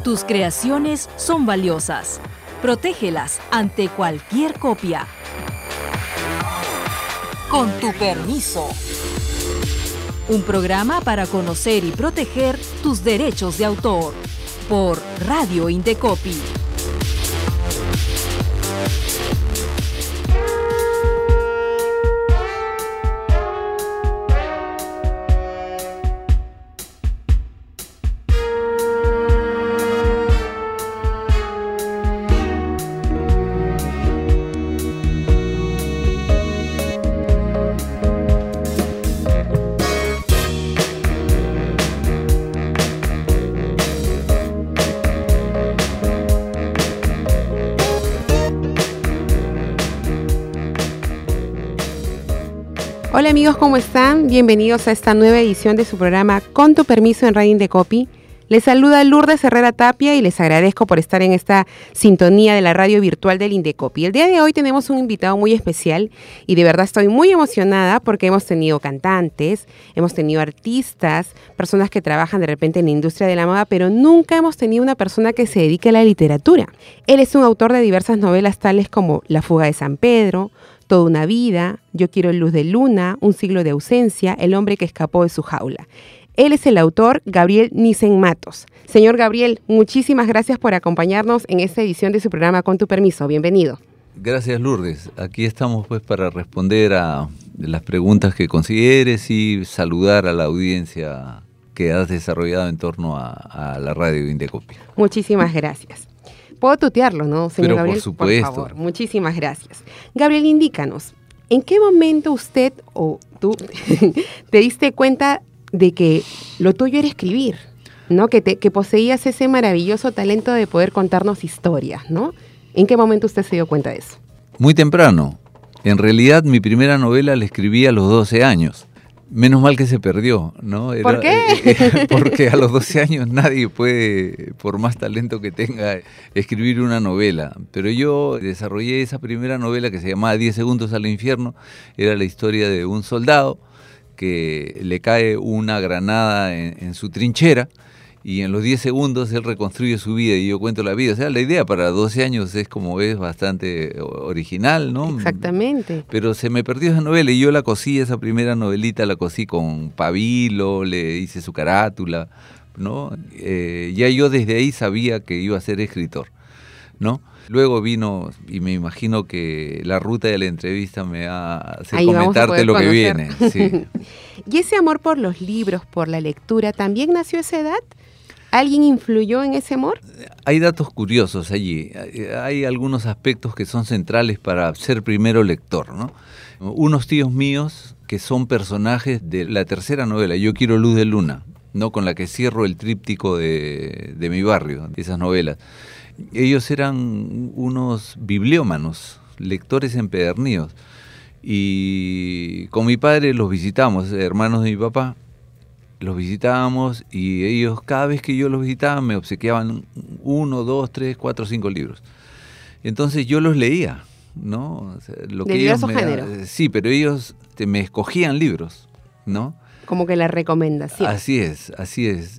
Tus creaciones son valiosas. Protégelas ante cualquier copia. Con tu permiso. Un programa para conocer y proteger tus derechos de autor. Por Radio Indecopi. Hola amigos, ¿cómo están? Bienvenidos a esta nueva edición de su programa Con tu permiso en Radio Indecopi. Les saluda Lourdes Herrera Tapia y les agradezco por estar en esta sintonía de la radio virtual del Indecopi. El día de hoy tenemos un invitado muy especial y de verdad estoy muy emocionada porque hemos tenido cantantes, hemos tenido artistas, personas que trabajan de repente en la industria de la moda, pero nunca hemos tenido una persona que se dedique a la literatura. Él es un autor de diversas novelas tales como La fuga de San Pedro, Toda una vida, Yo quiero luz de luna, Un siglo de ausencia, El hombre que escapó de su jaula. Él es el autor Gabriel Nissen Matos. Señor Gabriel, muchísimas gracias por acompañarnos en esta edición de su programa Con tu permiso. Bienvenido. Gracias, Lourdes. Aquí estamos pues para responder a las preguntas que consideres y saludar a la audiencia que has desarrollado en torno a la radio Indecopi. Muchísimas gracias. Puedo tutearlo, ¿no, señor Pero Gabriel? por supuesto. Por favor, muchísimas gracias. Gabriel, indícanos, ¿en qué momento usted o tú te diste cuenta de que lo tuyo era escribir, ¿no? Que poseías ese maravilloso talento de poder contarnos historias, ¿no? ¿En qué momento usted se dio cuenta de eso? Muy temprano. En realidad, mi primera novela la escribí a los 12 años. Menos mal que se perdió, ¿no? ¿Por qué? Porque a los 12 años nadie puede, por más talento que tenga, escribir una novela. Pero yo desarrollé esa primera novela que se llamaba 10 segundos al infierno. Era la historia de un soldado que le cae una granada en su trinchera y en los 10 segundos él reconstruye su vida y yo cuento la vida. O sea, la idea para 12 años es, como ves, bastante original, ¿no? Exactamente. Pero se me perdió esa novela y yo la cosí, esa primera novelita la cosí con pabilo, le hice su carátula, ¿no? Ya yo desde ahí sabía que iba a ser escritor, ¿no? Luego vino, y me imagino que la ruta de la entrevista me va a hacer ahí comentarte lo que conocer. viene. Sí. ¿Y ese amor por los libros, por la lectura, también nació a esa edad? ¿Alguien influyó en ese amor? Hay datos curiosos allí. Hay algunos aspectos que son centrales para ser primero lector, ¿no? Unos tíos míos que son personajes de la tercera novela, Yo quiero luz de luna, ¿no? Con la que cierro el tríptico de mi barrio, de esas novelas. Ellos eran unos bibliómanos, lectores empedernidos. Y con mi padre los visitamos, hermanos de mi papá, los visitábamos y ellos, cada vez que yo los visitaba, me obsequiaban 1, 2, 3, 4, 5 libros. Entonces yo los leía, ¿no? O sea, lo de que diversos géneros. Sí, pero ellos me escogían libros, ¿no? Como que la recomendación. Así es, así es.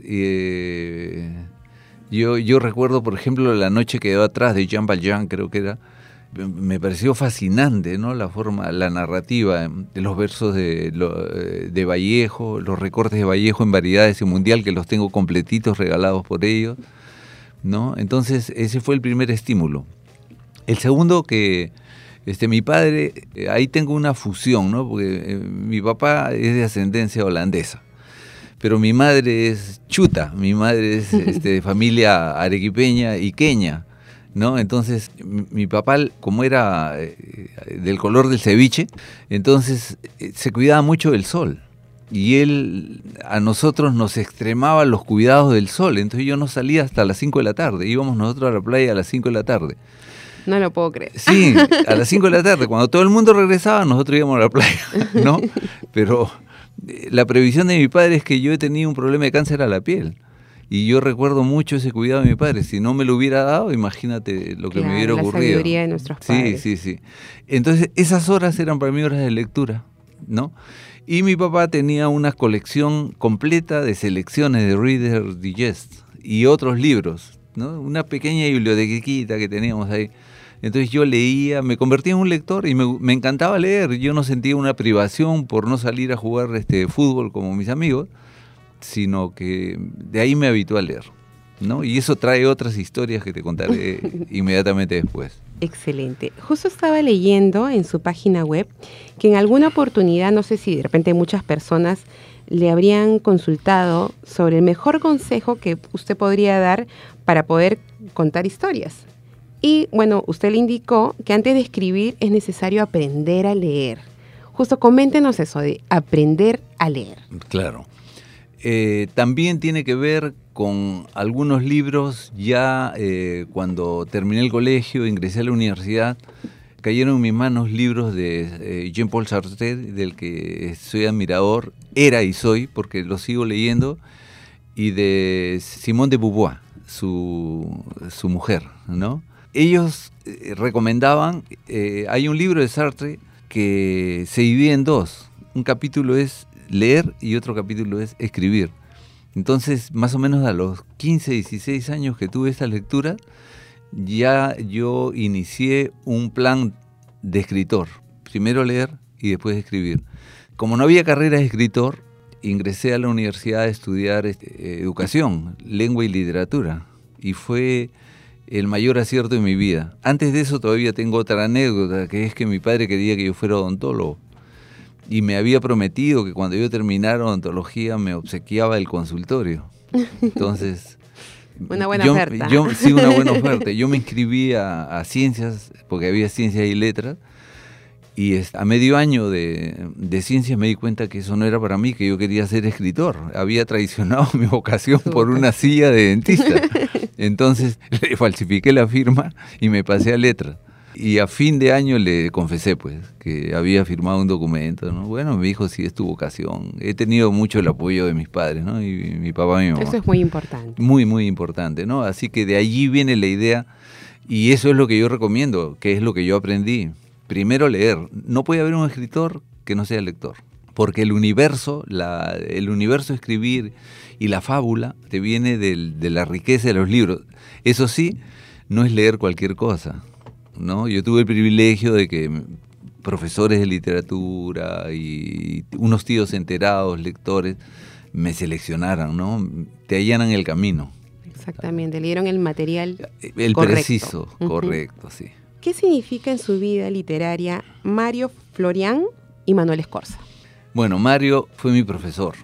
Yo recuerdo, por ejemplo, La noche quedó atrás de Jean Valjean, creo que era. Me pareció fascinante, ¿no? La forma, la narrativa de los versos de Vallejo, los recortes de Vallejo en Variedades y Mundial, que los tengo completitos regalados por ellos, ¿no? Entonces ese fue el primer estímulo. El segundo, que mi padre, ahí tengo una fusión, ¿no? Porque mi papá es de ascendencia holandesa, pero mi madre es chuta, mi madre es de familia arequipeña y queña, ¿no? Entonces mi papá, como era del color del ceviche, entonces se cuidaba mucho del sol y él a nosotros nos extremaba los cuidados del sol. Entonces yo no salía hasta las 5 de la tarde, íbamos nosotros a la playa a las 5 de la tarde. No lo puedo creer. Sí, a las 5 de la tarde, cuando todo el mundo regresaba, nosotros íbamos a la playa, ¿no? Pero la previsión de mi padre es que yo he tenido un problema de cáncer a la piel. Y yo recuerdo mucho ese cuidado de mi padre. Si no me lo hubiera dado, imagínate lo que me hubiera ocurrido. La sabiduría de nuestros padres. Sí. Entonces, esas horas eran para mí horas de lectura, ¿no? Y mi papá tenía una colección completa de selecciones de Reader's Digest y otros libros ¿no? Una pequeña bibliotequita que teníamos ahí. Entonces yo leía, me convertí en un lector y me encantaba leer. Yo no sentía una privación por no salir a jugar fútbol como mis amigos, sino que de ahí me habitué a leer, ¿no? Y eso trae otras historias que te contaré inmediatamente después. Excelente. Justo estaba leyendo en su página web que en alguna oportunidad, no sé si de repente muchas personas le habrían consultado sobre el mejor consejo que usted podría dar para poder contar historias. Y bueno, usted le indicó que antes de escribir es necesario aprender a leer. Justo coméntenos eso de aprender a leer. Claro. También tiene que ver con algunos libros. Ya cuando terminé el colegio, ingresé a la universidad, cayeron en mis manos libros de Jean-Paul Sartre, del que soy admirador, era y soy, porque lo sigo leyendo, y de Simone de Beauvoir, su mujer, ¿no? Ellos recomendaban, hay un libro de Sartre que se divide en dos. Un capítulo es leer y otro capítulo es escribir. Entonces, más o menos a los 15, 16 años que tuve esta lectura, ya yo inicié un plan de escritor. Primero leer y después escribir. Como no había carrera de escritor, ingresé a la universidad a estudiar educación, lengua y literatura. Y fue el mayor acierto de mi vida. Antes de eso todavía tengo otra anécdota, que es que mi padre quería que yo fuera odontólogo. Y me había prometido que cuando yo terminara odontología me obsequiaba el consultorio. Entonces, una buena oferta. Sí, una buena oferta. Yo me inscribí a ciencias, porque había ciencias y letras, y a medio año de ciencias me di cuenta que eso no era para mí, que yo quería ser escritor. Había traicionado mi vocación por una silla de dentista. Entonces le falsifiqué la firma y me pasé a letras. Y a fin de año le confesé, pues, que había firmado un documento, ¿no? Bueno, me dijo, sí, es tu vocación. He tenido mucho el apoyo de mis padres, ¿no? Y mi papá y mi mamá. Eso es muy importante. Muy, muy importante, ¿no? Así que de allí viene la idea, y eso es lo que yo recomiendo, que es lo que yo aprendí. Primero leer. No puede haber un escritor que no sea lector, porque el universo escribir y la fábula te viene de la riqueza de los libros. Eso sí, no es leer cualquier cosa, ¿no? Yo tuve el privilegio de que profesores de literatura y unos tíos enterados, lectores, me seleccionaran, ¿no? Te allanan el camino. Exactamente, le dieron el material el correcto. Preciso, correcto, sí. ¿Qué significa en su vida literaria Mario Florian y Manuel Escorza? Bueno, Mario fue mi profesor,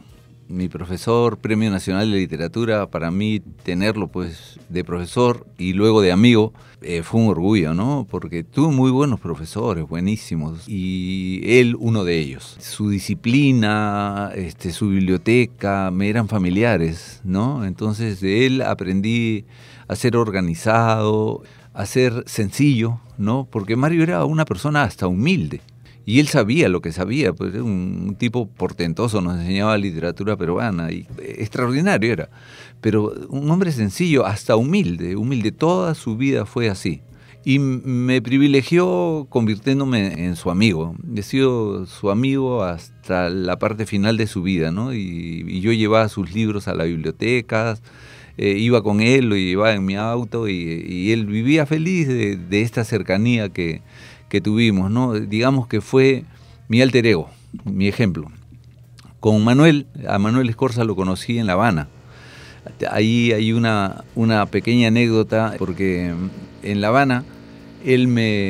Premio Nacional de Literatura. Para mí tenerlo pues de profesor y luego de amigo fue un orgullo, ¿no? Porque tuvo muy buenos profesores, buenísimos, y él uno de ellos. Su disciplina, su biblioteca, me eran familiares, ¿no? Entonces de él aprendí a ser organizado, a ser sencillo, ¿no? Porque Mario era una persona hasta humilde. Y él sabía lo que sabía, pues era un tipo portentoso, nos enseñaba literatura peruana, y extraordinario era. Pero un hombre sencillo, hasta humilde, toda su vida fue así. Y me privilegió convirtiéndome en su amigo. He sido su amigo hasta la parte final de su vida, ¿no? Y yo llevaba sus libros a las bibliotecas, iba con él, lo llevaba en mi auto, y él vivía feliz de esta cercanía que tuvimos, ¿no? Digamos que fue mi alter ego, mi ejemplo. Con Manuel, a Manuel Escorza lo conocí en La Habana. Ahí hay una pequeña anécdota, porque en La Habana él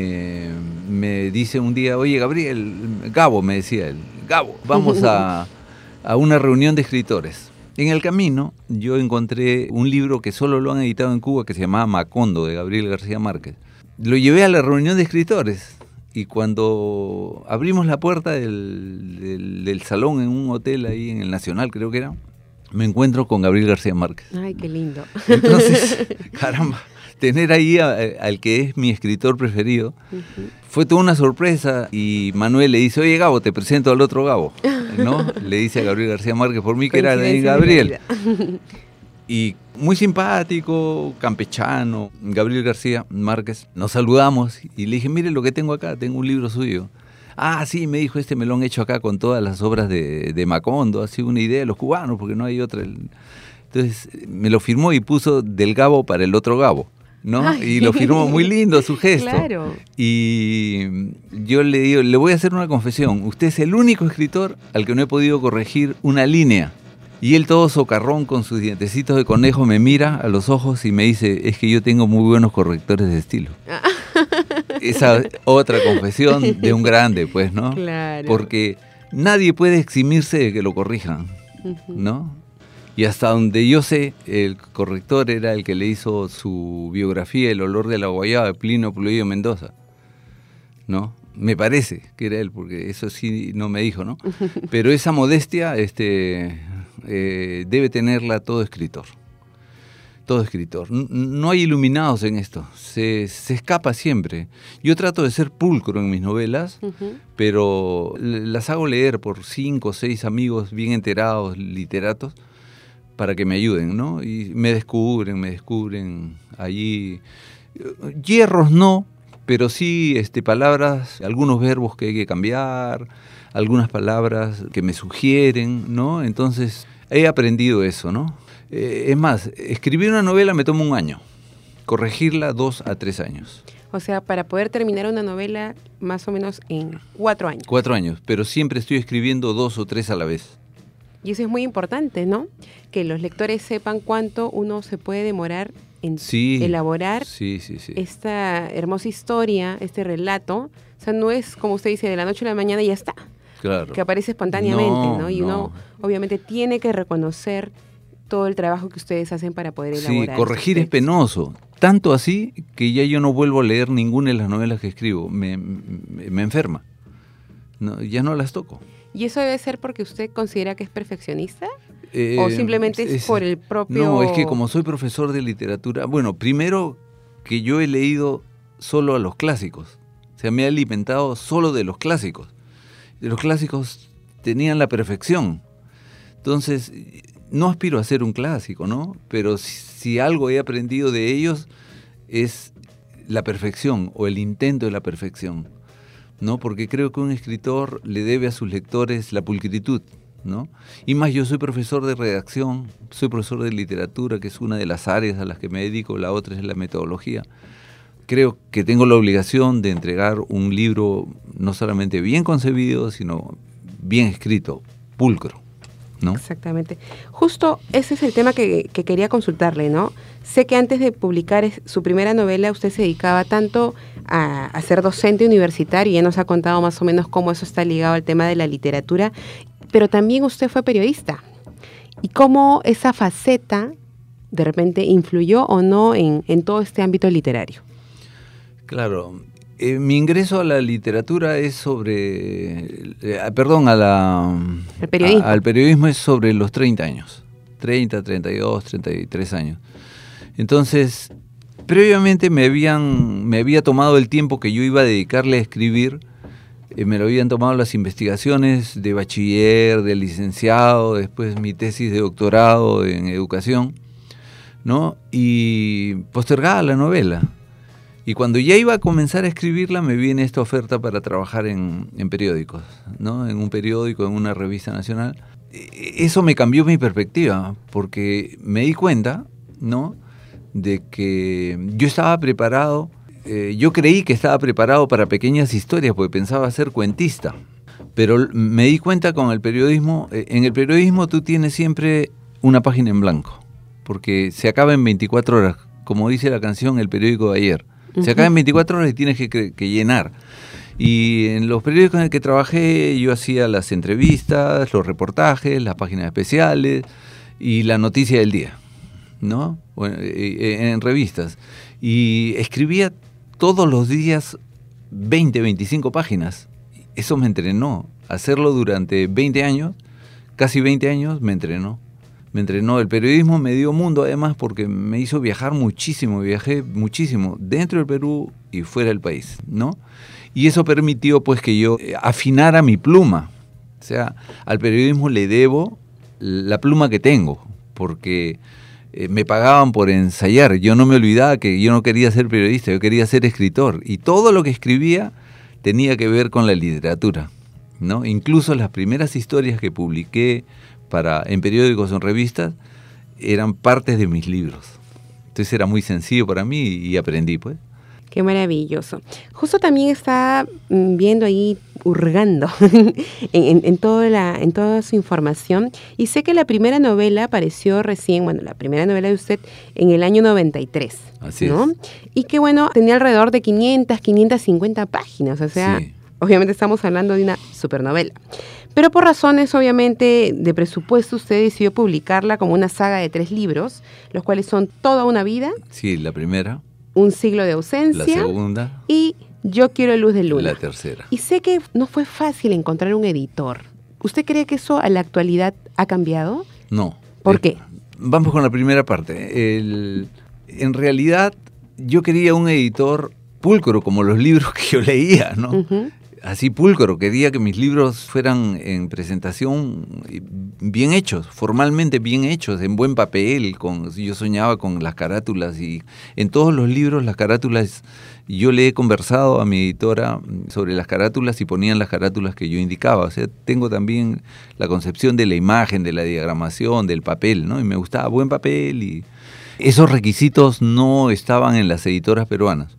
me dice un día, oye Gabriel, Gabo, me decía él, Gabo, vamos a una reunión de escritores. En el camino yo encontré un libro que solo lo han editado en Cuba, que se llamaba Macondo, de Gabriel García Márquez. Lo llevé a la reunión de escritores, y cuando abrimos la puerta del salón en un hotel ahí en el Nacional, creo que era, me encuentro con Gabriel García Márquez. Ay, qué lindo. Entonces, caramba, tener ahí al que es mi escritor preferido, fue toda una sorpresa. Y Manuel le dice, oye Gabo, te presento al otro Gabo, ¿no? Le dice a Gabriel García Márquez, por mí que era de Gabriel. Y muy simpático, campechano, Gabriel García Márquez. Nos saludamos y le dije, mire lo que tengo acá, tengo un libro suyo. Ah, sí, me dijo, me lo han hecho acá con todas las obras de Macondo, ha sido una idea de los cubanos, porque no hay otra. Entonces me lo firmó y puso del Gabo para el otro Gabo, ¿no? Ay. Y lo firmó muy lindo su gesto. Claro. Y yo le digo, le voy a hacer una confesión. Usted es el único escritor al que no he podido corregir una línea. Y él todo socarrón con sus dientecitos de conejo me mira a los ojos y me dice, es que yo tengo muy buenos correctores de estilo. Esa otra confesión de un grande, pues, ¿no? Claro. Porque nadie puede eximirse de que lo corrijan, ¿no? Y hasta donde yo sé, el corrector era el que le hizo su biografía, El olor de la guayaba, de Plinio Pulido Mendoza, ¿no? Me parece que era él, porque eso sí no me dijo, ¿no? Pero esa modestia debe tenerla todo escritor. Todo escritor. No hay iluminados en esto, se escapa siempre. Yo trato de ser pulcro en mis novelas, pero las hago leer por 5 o 6 amigos bien enterados, literatos, para que me ayuden, ¿no? Y me descubren allí. Hierros no, pero sí palabras, algunos verbos que hay que cambiar, algunas palabras que me sugieren, ¿no? Entonces he aprendido eso, ¿no? Es más, escribir una novela me toma 1 año, corregirla 2 a 3 años. O sea, para poder terminar una novela más o menos en 4 años. 4 años, pero siempre estoy escribiendo 2 o 3 a la vez. Y eso es muy importante, ¿no? Que los lectores sepan cuánto uno se puede demorar en elaborar esta hermosa historia, este relato. O sea, no es, como usted dice, de la noche a la mañana y ya está. Claro. Que aparece espontáneamente, ¿no? Y uno obviamente tiene que reconocer todo el trabajo que ustedes hacen para poder elaborar. Sí, corregir es penoso. Tanto así que ya yo no vuelvo a leer ninguna de las novelas que escribo. Me enferma. No, ya no las toco. ¿Y eso debe ser porque usted considera que es perfeccionista? ¿O simplemente es por el propio...? No, es que como soy profesor de literatura... Bueno, primero que yo he leído solo a los clásicos. O sea, me he alimentado solo de los clásicos. Los clásicos tenían la perfección. Entonces, no aspiro a ser un clásico, ¿no? Pero si algo he aprendido de ellos es la perfección o el intento de la perfección, ¿no? Porque creo que un escritor le debe a sus lectores la pulcritud, ¿no? Y más, yo soy profesor de redacción, soy profesor de literatura, que es una de las áreas a las que me dedico, la otra es la metodología. Creo que tengo la obligación de entregar un libro no solamente bien concebido, sino bien escrito, pulcro, ¿no? Exactamente. Justo ese es el tema que quería consultarle, ¿no? Sé que antes de publicar su primera novela usted se dedicaba tanto a ser docente universitario, y ya nos ha contado más o menos cómo eso está ligado al tema de la literatura, pero también usted fue periodista. ¿Y cómo esa faceta de repente influyó o no en todo este ámbito literario? Claro. Mi ingreso a la literatura es sobre... al periodismo es sobre los 30 años. 30, 32, 33 años. Entonces, previamente me había tomado el tiempo que yo iba a dedicarle a escribir. Me lo habían tomado las investigaciones de bachiller, de licenciado, después mi tesis de doctorado en educación, ¿no? Y postergaba la novela. Y cuando ya iba a comenzar a escribirla, me viene esta oferta para trabajar en periódicos, ¿no? En un periódico, en una revista nacional. Eso me cambió mi perspectiva, porque me di cuenta, ¿no?, de que yo estaba preparado, yo creí que estaba preparado para pequeñas historias, porque pensaba ser cuentista. Pero me di cuenta con el periodismo, en el periodismo tú tienes siempre una página en blanco, porque se acaba en 24 horas, como dice la canción El periódico de ayer. Se acaba en 24 horas y tienes que llenar. Y en los periódicos en el que trabajé yo hacía las entrevistas, los reportajes, las páginas especiales y la noticia del día, ¿no? Bueno, en revistas. Y escribía todos los días 20, 25 páginas. Eso me entrenó. Hacerlo durante 20 años, casi 20 años, me entrenó. El periodismo me dio mundo además porque me hizo viajar muchísimo, viajé muchísimo dentro del Perú y fuera del país, ¿no? Y eso permitió pues que yo afinara mi pluma. O sea, al periodismo le debo la pluma que tengo, porque me pagaban por ensayar. Yo no me olvidaba que yo no quería ser periodista, yo quería ser escritor. Y todo lo que escribía tenía que ver con la literatura, ¿no? Incluso las primeras historias que publiqué en periódicos o en revistas, eran partes de mis libros. Entonces era muy sencillo para mí y aprendí, pues. Qué maravilloso. Justo también está viendo ahí, hurgando en toda su información, y sé que la primera novela apareció recién, la primera novela de usted en el año 93. Así ¿no? es. Y que tenía alrededor de 550 páginas, o sea, Sí. Obviamente estamos hablando de una supernovela. Pero por razones, obviamente, de presupuesto, usted decidió publicarla como una saga de 3 libros, los cuales son Toda una vida, Sí, la primera, Un siglo de ausencia, la segunda, y Yo quiero luz de luna. la tercera. Y sé que no fue fácil encontrar un editor. ¿Usted cree que eso a la actualidad ha cambiado? No. ¿Por qué? Vamos con la primera parte. En realidad, yo quería un editor pulcro, como los libros que yo leía, ¿no? Ujú. Así pulcro, quería que mis libros fueran en presentación bien hechos, formalmente bien hechos, en buen papel. Yo soñaba con las carátulas, y en todos los libros las carátulas, yo le he conversado a mi editora sobre las carátulas y ponían las carátulas que yo indicaba. O sea, tengo también la concepción de la imagen, de la diagramación, del papel, ¿no? Y me gustaba buen papel, y esos requisitos no estaban en las editoras peruanas.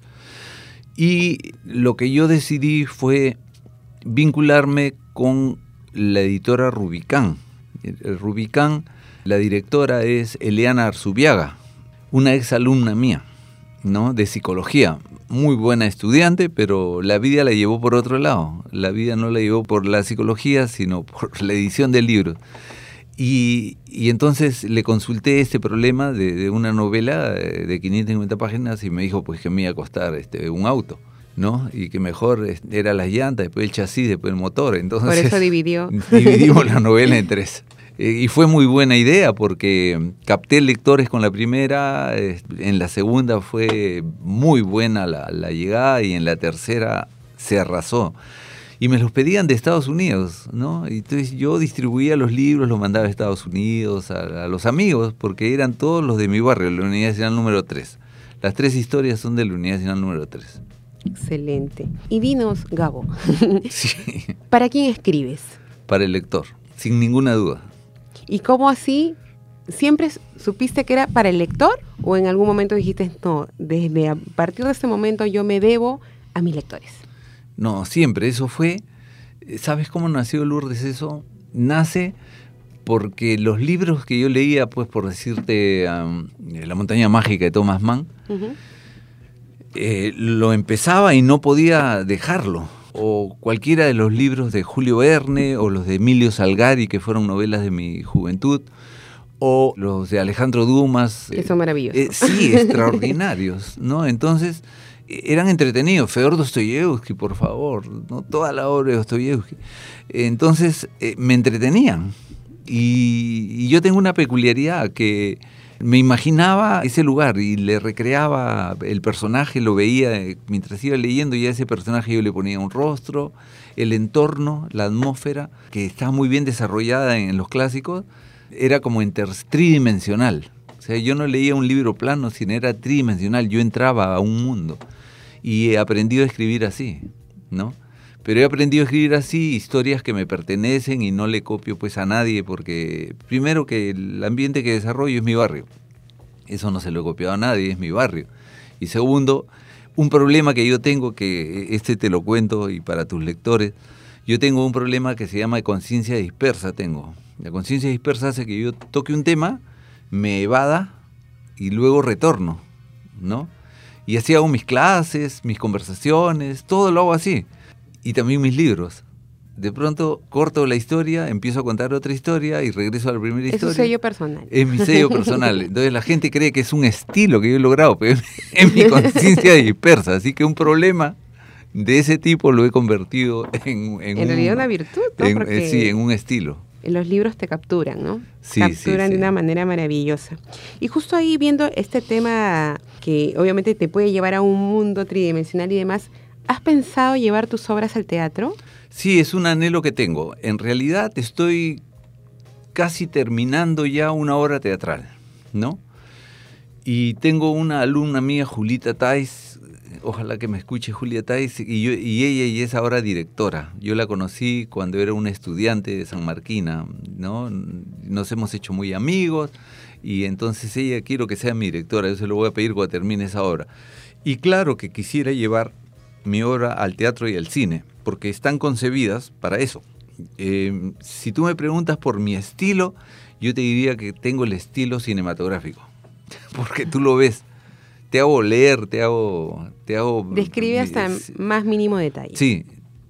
Y lo que yo decidí fue vincularme con la editora Rubicán. Rubicán, la directora es Eliana Arzubiaga, una exalumna mía, ¿no? De psicología. Muy buena estudiante, pero la vida la llevó por otro lado. La vida no la llevó por la psicología, sino por la edición de libros. Y entonces le consulté este problema de una novela de 550 páginas y me dijo pues que me iba a costar un auto, ¿no? Y que mejor era las llantas, después el chasis, después el motor. Entonces, Por eso dividimos la novela en 3. Y fue muy buena idea porque capté lectores con la primera, en la segunda fue muy buena la llegada, y en la tercera se arrasó. Y me los pedían de Estados Unidos, ¿no? Y entonces yo distribuía los libros, los mandaba a Estados Unidos, a los amigos, porque eran todos los de mi barrio, la Unidad Nacional número 3. Las 3 historias son de la Unidad Nacional número 3. Excelente. Y dinos, Gabo, Sí, ¿para quién escribes? para el lector, sin ninguna duda. ¿Y cómo así? ¿Siempre supiste que era para el lector? ¿O en algún momento dijiste, no, desde a partir de este momento yo me debo a mis lectores? No, siempre, eso fue. ¿Sabes cómo nació, Lourdes, eso? Nace porque los libros que yo leía, pues por decirte, La montaña mágica de Thomas Mann, Uh-huh. Lo empezaba y no podía dejarlo. O cualquiera de los libros de Julio Verne, o los de Emilio Salgari, que fueron novelas de mi juventud, o los de Alejandro Dumas. Que son maravillosos. Sí, extraordinarios, ¿no? Entonces, eran entretenidos. Fedor Dostoyevsky, por favor, ¿no? Toda la obra de Dostoyevsky. Entonces, me entretenían. Y yo tengo una peculiaridad, que me imaginaba ese lugar y le recreaba el personaje, lo veía mientras iba leyendo, y a ese personaje yo le ponía un rostro, el entorno, la atmósfera, que está muy bien desarrollada en los clásicos, era como tridimensional. O sea, yo no leía un libro plano, sino era tridimensional. Yo entraba a un mundo y he aprendido a escribir así, ¿no? Pero he aprendido a escribir así historias que me pertenecen y no le copio pues a nadie, porque primero que el ambiente que desarrollo es mi barrio. Eso no se lo he copiado a nadie, es mi barrio. Y segundo, un problema que yo tengo, que te lo cuento y para tus lectores, yo tengo un problema que se llama conciencia dispersa. La conciencia dispersa hace que yo toque un tema, me evada y luego retorno, ¿no? Y así hago mis clases, mis conversaciones, todo lo hago así. Y también mis libros. De pronto corto la historia, empiezo a contar otra historia y regreso a la primera historia. Es su sello personal. Es mi sello personal. Entonces la gente cree que es un estilo que yo he logrado, pero es mi conciencia dispersa. Así que un problema de ese tipo lo he convertido en realidad una virtud, ¿no? Porque sí, en un estilo. Los libros te capturan, ¿no? Sí, capturan sí. de una manera maravillosa. Y justo ahí viendo este tema que obviamente te puede llevar a un mundo tridimensional y demás, ¿has pensado llevar tus obras al teatro? Sí, es un anhelo que tengo. En realidad estoy casi terminando ya una obra teatral, ¿no? Y tengo una alumna mía, Julita Tais, ojalá que me escuche Julia Tais, y ella es ahora directora. Yo la conocí cuando era una estudiante de San Marquina, ¿no? Nos hemos hecho muy amigos, y entonces ella quiero que sea mi directora, yo se lo voy a pedir cuando termine esa obra. Y claro que quisiera llevar mi obra al teatro y al cine, porque están concebidas para eso. Si tú me preguntas por mi estilo, yo te diría que tengo el estilo cinematográfico, porque tú lo ves. Te hago leer, te hago... Describe hasta más mínimo detalle. Sí.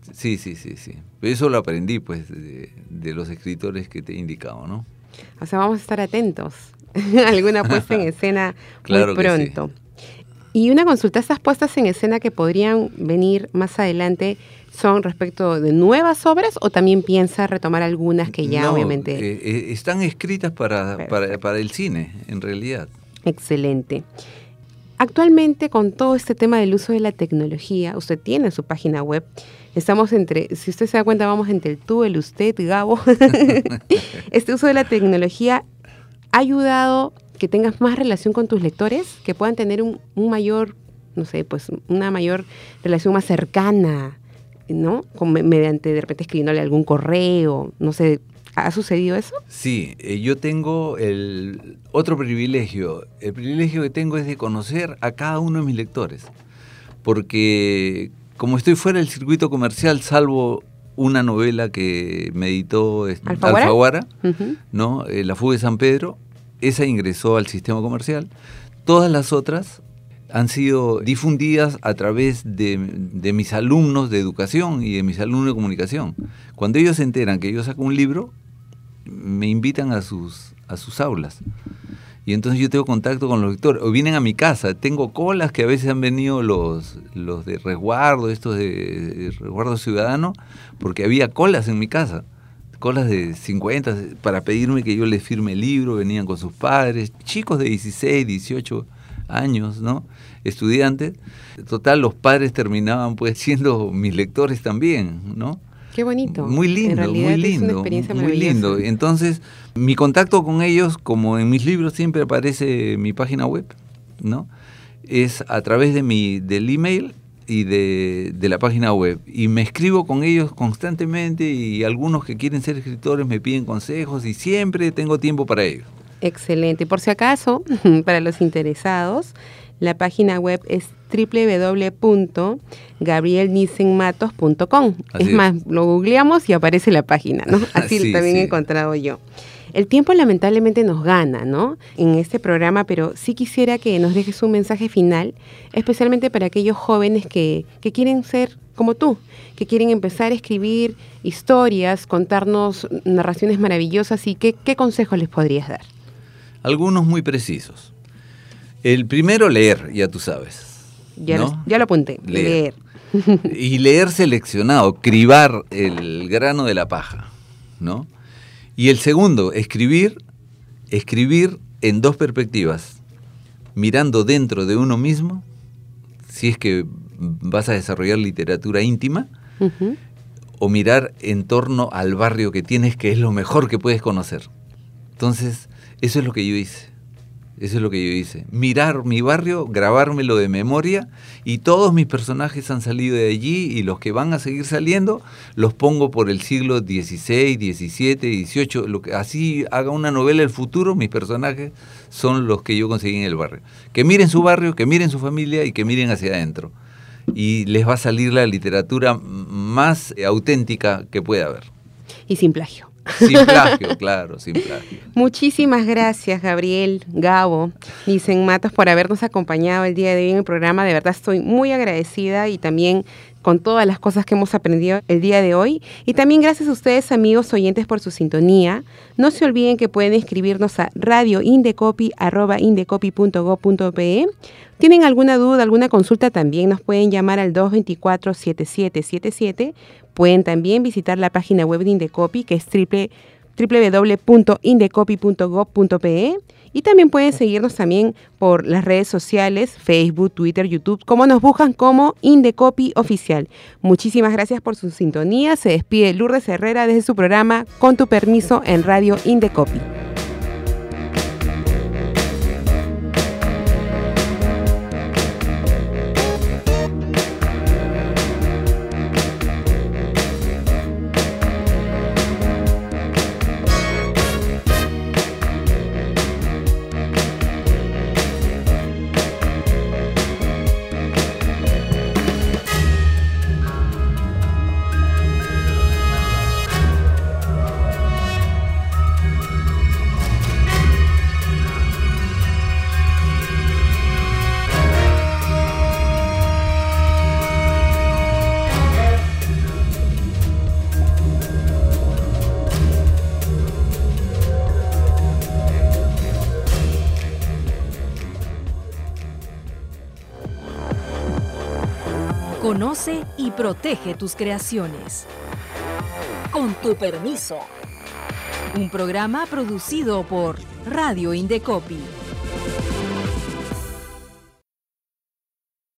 Eso lo aprendí, pues, de los escritores que te he indicado, ¿no? O sea, vamos a estar atentos a alguna puesta en escena claro muy pronto. Sí. Y una consulta, estas puestas en escena que podrían venir más adelante, ¿son respecto de nuevas obras o también piensa retomar algunas que ya obviamente... están escritas para el cine, en realidad. Excelente. Actualmente, con todo este tema del uso de la tecnología, usted tiene su página web. Estamos si usted se da cuenta, vamos entre el tú, el usted, Gabo. Este uso de la tecnología ha ayudado que tengas más relación con tus lectores, que puedan tener un mayor, no sé, pues una mayor relación más cercana, ¿no? Mediante, de repente, escribiéndole algún correo, no sé. ¿Ha sucedido eso? Sí, yo tengo el otro privilegio. El privilegio que tengo es de conocer a cada uno de mis lectores. Porque como estoy fuera del circuito comercial, salvo una novela que me editó Alfaguara, ¿no? La fuga de San Pedro, esa ingresó al sistema comercial. Todas las otras han sido difundidas a través de mis alumnos de educación y de mis alumnos de comunicación. Cuando ellos se enteran que yo saco un libro, me invitan a sus aulas. Y entonces yo tengo contacto con los lectores. O vienen a mi casa. Tengo colas que a veces han venido los de resguardo, estos de resguardo ciudadano, porque había colas en mi casa. Colas de 50 para pedirme que yo les firme el libro. Venían con sus padres. Chicos de 16, 18 años, ¿no? Estudiantes. Total, los padres terminaban pues siendo mis lectores también, ¿no? Qué bonito. Muy lindo, muy lindo. Es una experiencia muy lindo. Entonces, mi contacto con ellos, como en mis libros siempre aparece mi página web, ¿no? Es a través del email y de la página web. Y me escribo con ellos constantemente y algunos que quieren ser escritores me piden consejos y siempre tengo tiempo para ellos. Excelente. Por si acaso, para los interesados, la página web es www.gabrielnisenmatos.com. Es más, lo googleamos y aparece la página, ¿no? Así sí, también he encontrado yo. El tiempo lamentablemente nos gana, ¿no? En este programa, pero sí quisiera que nos dejes un mensaje final, especialmente para aquellos jóvenes que quieren ser como tú, que quieren empezar a escribir historias, contarnos narraciones maravillosas y ¿qué consejos les podrías dar? Algunos muy precisos. El primero, leer, ya tú sabes. Ya lo apunté, leer. Y leer seleccionado, cribar el grano de la paja, ¿no? Y el segundo, escribir en dos perspectivas, mirando dentro de uno mismo, si es que vas a desarrollar literatura íntima, o mirar en torno al barrio que tienes, que es lo mejor que puedes conocer. Entonces, eso es lo que yo hice. Mirar mi barrio, grabármelo de memoria, y todos mis personajes han salido de allí y los que van a seguir saliendo los pongo por el siglo XVI, XVII, XVIII. Así haga una novela del futuro, mis personajes son los que yo conseguí en el barrio. Que miren su barrio, que miren su familia y que miren hacia adentro. Y les va a salir la literatura más auténtica que pueda haber. Y sin plagio. Sin plagio, claro, sin plagio. Muchísimas gracias, Gabriel, Gabo, Nisenmatos, por habernos acompañado el día de hoy en el programa. De verdad estoy muy agradecida y también con todas las cosas que hemos aprendido el día de hoy. Y también gracias a ustedes, amigos oyentes, por su sintonía. No se olviden que pueden escribirnos a radioindecopi@indecopi.go.pe. ¿Tienen alguna duda, alguna consulta? También nos pueden llamar al 224-7777. Pueden también visitar la página web de Indecopi, que es www.indecopi.go.pe. Y también pueden seguirnos también por las redes sociales, Facebook, Twitter, YouTube, como nos buscan como Indecopi Oficial. Muchísimas gracias por su sintonía. Se despide Lourdes Herrera desde su programa Con tu permiso en Radio Indecopi. Conoce y protege tus creaciones. Con tu permiso. Un programa producido por Radio Indecopi.